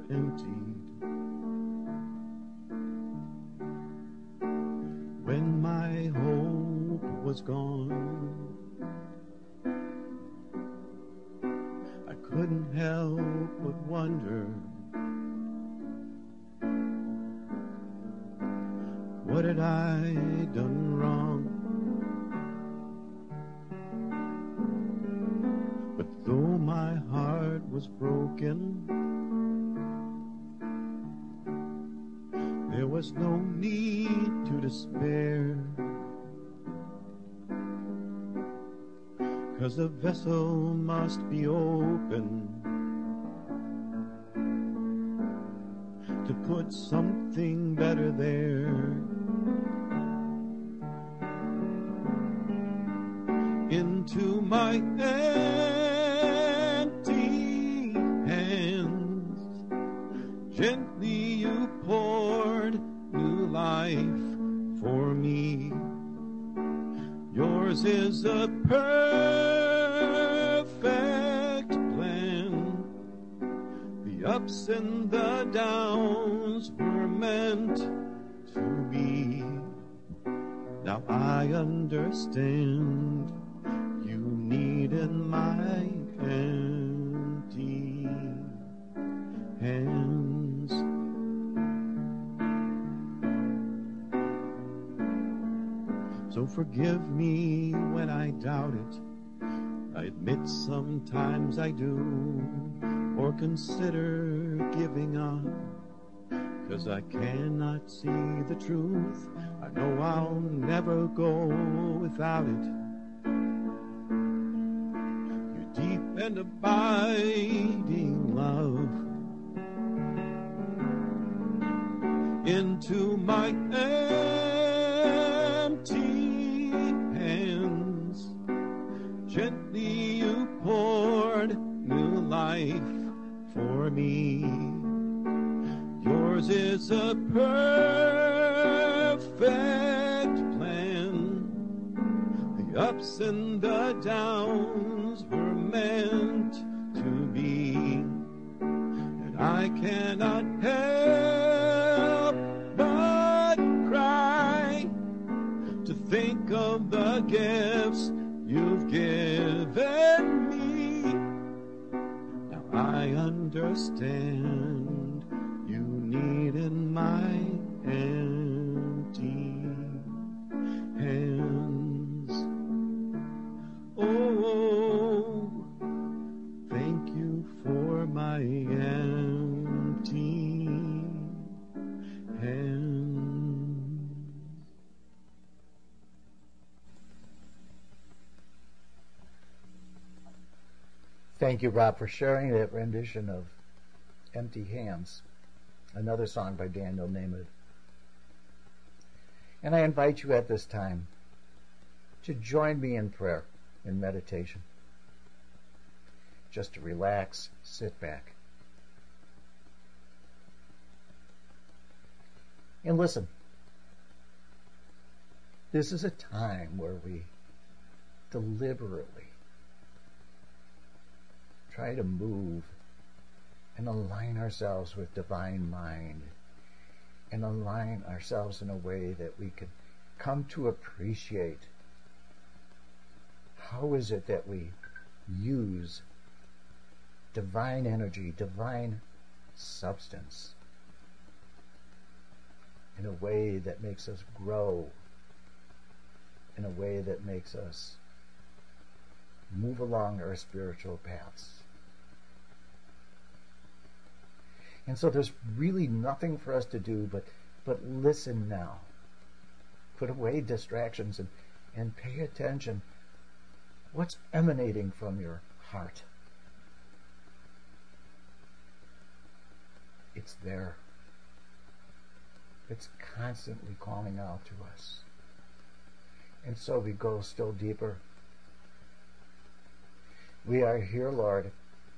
emptied. When my hope was gone, I couldn't help but wonder, what had I done wrong? But though my heart was broken, there was no need to despair, 'cause the vessel must be open to put something better there. Into my empty hands, gently you poured new life for me. Yours is a perfect plan. The ups and the downs were meant to be. Now I understand. You needed my empty hands. So forgive me when I doubt it. I admit sometimes I do, or consider giving up, 'cause I cannot see the truth. I know I'll never go without it. Your deep and abiding love into my empty hands. Gently you poured new life for me. Yours is a perfect plan. The ups and the downs were meant to be. And I cannot help but cry to think of the gifts you've given me. Now I understand. You needed my empty hands. Oh, thank you for my empty hands. Thank you, Rob, for sharing that rendition of Empty Hands, another song by Daniel Nemeth. And I invite you at this time to join me in prayer and meditation. Just to relax, sit back, and listen. This is a time where we deliberately try to move and align ourselves with divine mind, and align ourselves in a way that we can come to appreciate how is it that we use divine energy, divine substance in a way that makes us grow, in a way that makes us move along our spiritual paths. And so there's really nothing for us to do but listen now. Put away distractions and pay attention. What's emanating from your heart? It's there. It's constantly calling out to us. And so we go still deeper. We are here, Lord.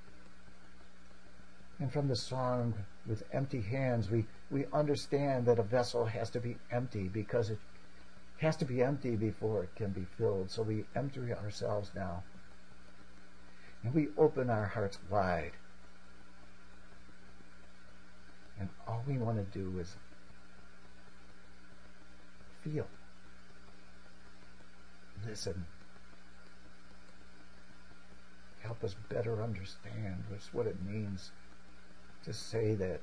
And from the song with empty hands, we understand that a vessel has to be empty, because it has to be empty before it can be filled. So we empty ourselves now. And we open our hearts wide. all we want to do is feel, listen, help us better understand what it means to say that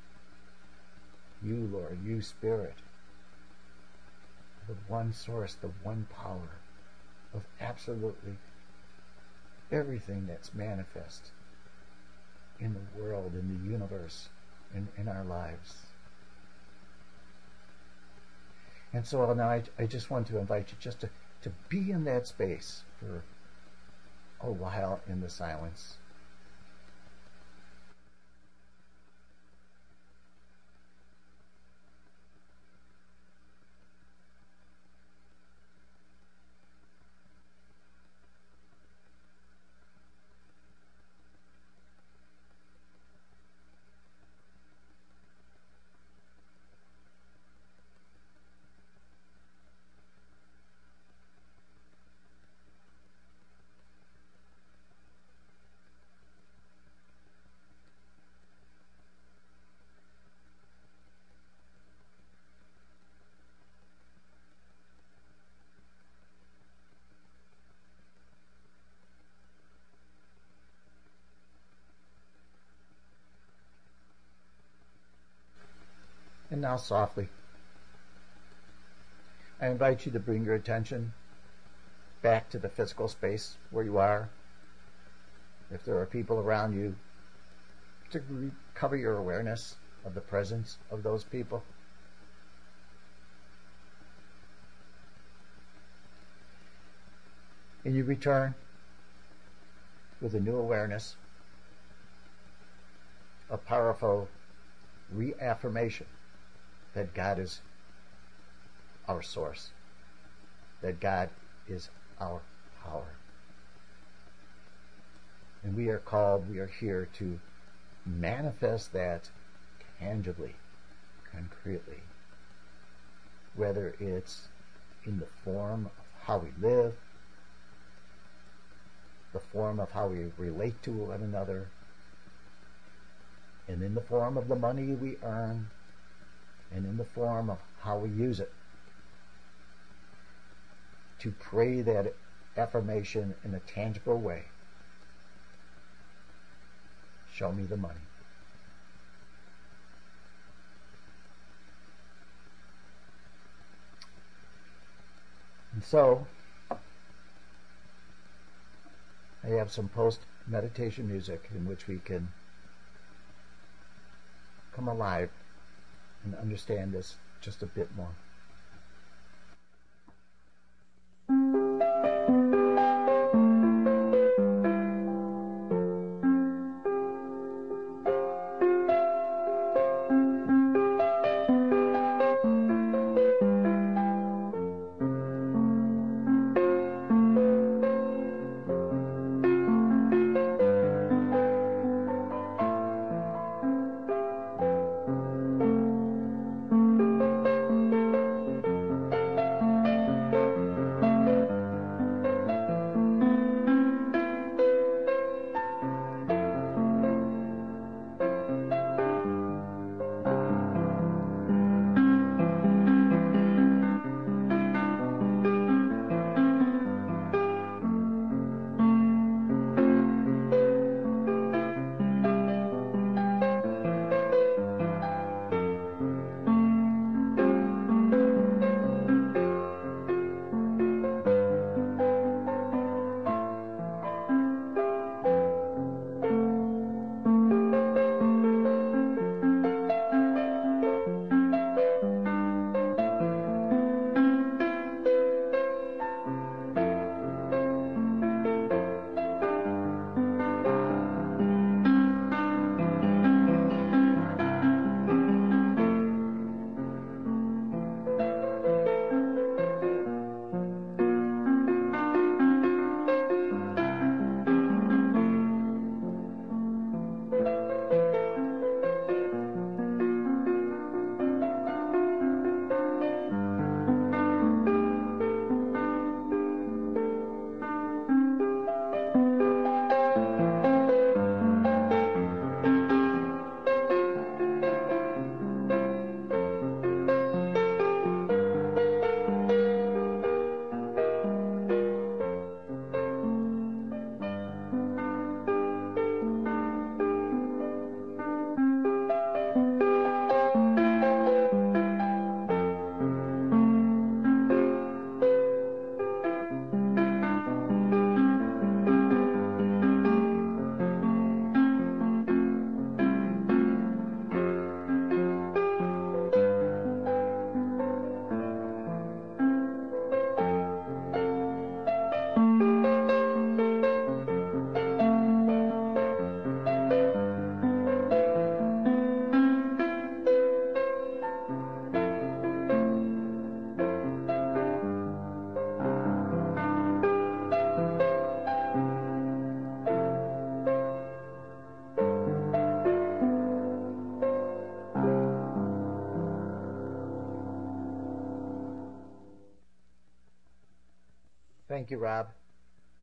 you, Lord, you, Spirit, the one source, the one power of absolutely everything that's manifest in the world, in the universe, in our lives. And so now I just want to invite you just to be in that space for a while in the silence. And now softly, I invite you to bring your attention back to the physical space where you are. If there are people around you, to recover your awareness of the presence of those people. And you return with a new awareness, a powerful reaffirmation that God is our source, that God is our power. And we are here to manifest that tangibly, concretely, whether it's in the form of how we live, the form of how we relate to one another, and in the form of the money we earn, and in the form of how we use it, to pray that affirmation in a tangible way. Show me the money. And so, I have some post-meditation music in which we can come alive and understand this just a bit more. Thank you, Rob.